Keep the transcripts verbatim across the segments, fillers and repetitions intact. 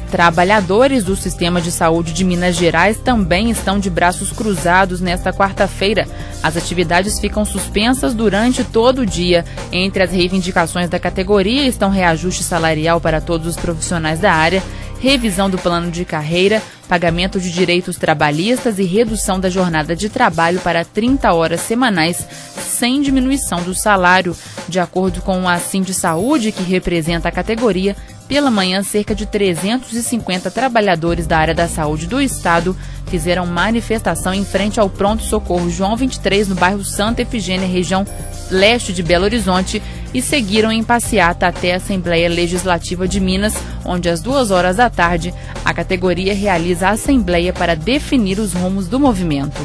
Trabalhadores do Sistema de Saúde de Minas Gerais também estão de braços cruzados nesta quarta-feira. As atividades ficam suspensas durante todo o dia. Entre as reivindicações da categoria estão reajuste salarial para todos os profissionais da área, revisão do plano de carreira, pagamento de direitos trabalhistas e redução da jornada de trabalho para trinta horas semanais, sem diminuição do salário. De acordo com o Assindsaúde, que representa a categoria, pela manhã, cerca de trezentos e cinquenta trabalhadores da área da saúde do estado fizeram manifestação em frente ao pronto-socorro João vinte e três, no bairro Santa Efigênia, região leste de Belo Horizonte, e seguiram em passeata até a Assembleia Legislativa de Minas, onde às duas horas da tarde a categoria realiza a assembleia para definir os rumos do movimento.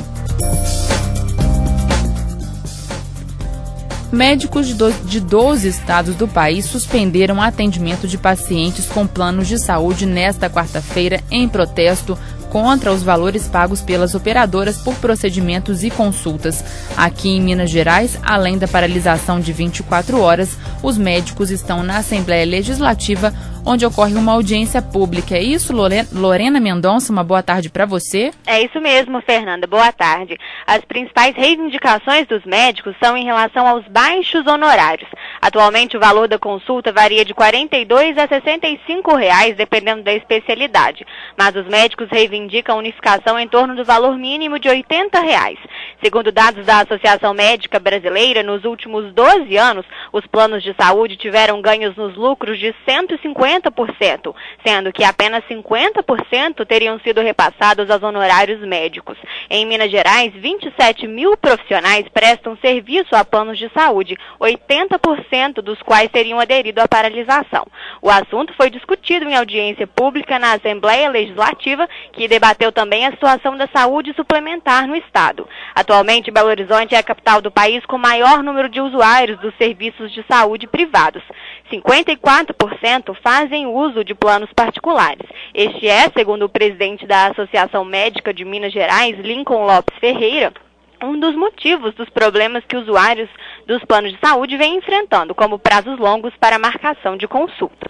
Médicos de doze estados do país suspenderam o atendimento de pacientes com planos de saúde nesta quarta-feira em protesto contra os valores pagos pelas operadoras por procedimentos e consultas. Aqui em Minas Gerais, além da paralisação de vinte e quatro horas, os médicos estão na Assembleia Legislativa, onde ocorre uma audiência pública. É isso, Lorena Mendonça? Uma boa tarde para você. É isso mesmo, Fernanda. Boa tarde. As principais reivindicações dos médicos são em relação aos baixos honorários. Atualmente, o valor da consulta varia de quarenta e dois a sessenta e cinco reais, dependendo da especialidade. Mas os médicos reivindicam unificação em torno do valor mínimo de oitenta reais. Segundo dados da Associação Médica Brasileira, nos últimos doze anos, os planos de saúde tiveram ganhos nos lucros de cento e cinquenta por cento, sendo que apenas cinquenta por cento teriam sido repassados aos honorários médicos. Em Minas Gerais, vinte e sete mil profissionais prestam serviço a planos de saúde, oitenta por cento dos quais teriam aderido à paralisação. O assunto foi discutido em audiência pública na Assembleia Legislativa, que debateu também a situação da saúde suplementar no estado. Atualmente, Belo Horizonte é a capital do país com maior número de usuários dos serviços de saúde privados. cinquenta e quatro por cento fazem uso de planos particulares. Este é, segundo o presidente da Associação Médica de Minas Gerais, Lincoln Lopes Ferreira, um dos motivos dos problemas que usuários dos planos de saúde vêm enfrentando, como prazos longos para marcação de consultas.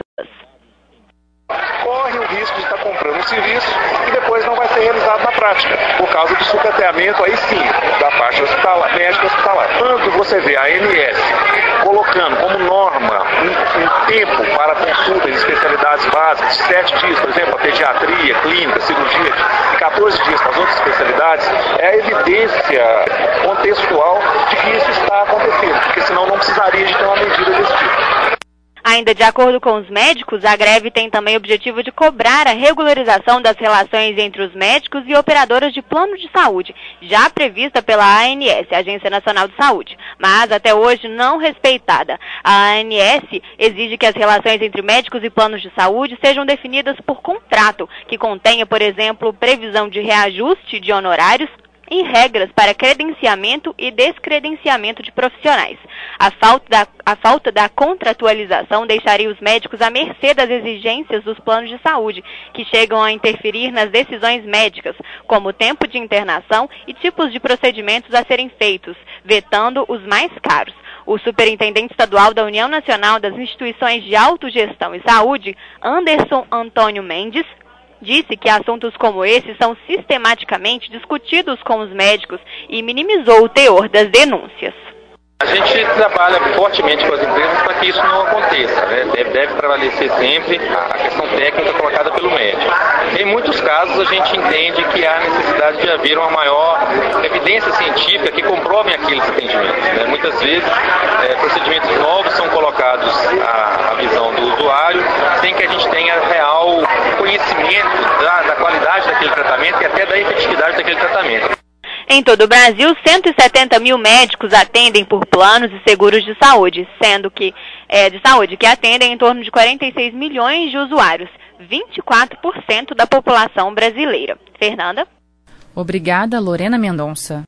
Corre o risco de estar comprando um serviço que depois não vai ser realizado na prática, por causa do sucateamento, aí sim, da parte hospitalar, médica hospitalar. Quando você vê a A N S colocando como norma um, um tempo para consulta em especialidades básicas de sete dias, por exemplo, a pediatria, clínica, cirurgia, e quatorze dias para as outras especialidades, é a evidência contextual de que isso está acontecendo, porque senão não precisaria de ter uma medida desse tipo. Ainda de acordo com os médicos, a greve tem também o objetivo de cobrar a regularização das relações entre os médicos e operadoras de plano de saúde, já prevista pela A N S, Agência Nacional de Saúde, mas até hoje não respeitada. A A N S exige que as relações entre médicos e planos de saúde sejam definidas por contrato, que contenha, por exemplo, previsão de reajuste de honorários e regras para credenciamento e descredenciamento de profissionais. A falta da, a falta da contratualização deixaria os médicos à mercê das exigências dos planos de saúde, que chegam a interferir nas decisões médicas, como o tempo de internação e tipos de procedimentos a serem feitos, vetando os mais caros. O superintendente estadual da União Nacional das Instituições de Autogestão e Saúde, Anderson Antônio Mendes, disse que assuntos como esse são sistematicamente discutidos com os médicos e minimizou o teor das denúncias. A gente trabalha fortemente com as empresas para que isso não aconteça, né? Deve, deve prevalecer sempre a questão técnica colocada pelo médico. Em muitos casos, a gente entende que há necessidade de haver uma maior evidência científica que comprovem aqueles atendimentos, né? Muitas vezes, é, procedimentos novos são colocados à, à visão do usuário, sem que a gente tenha real conhecimento da, da qualidade daquele tratamento e até da efetividade daquele tratamento. Em todo o Brasil, cento e setenta mil médicos atendem por planos e seguros de saúde, sendo que é, de saúde que atendem em torno de quarenta e seis milhões de usuários, vinte e quatro por cento da população brasileira. Fernanda? Obrigada, Lorena Mendonça.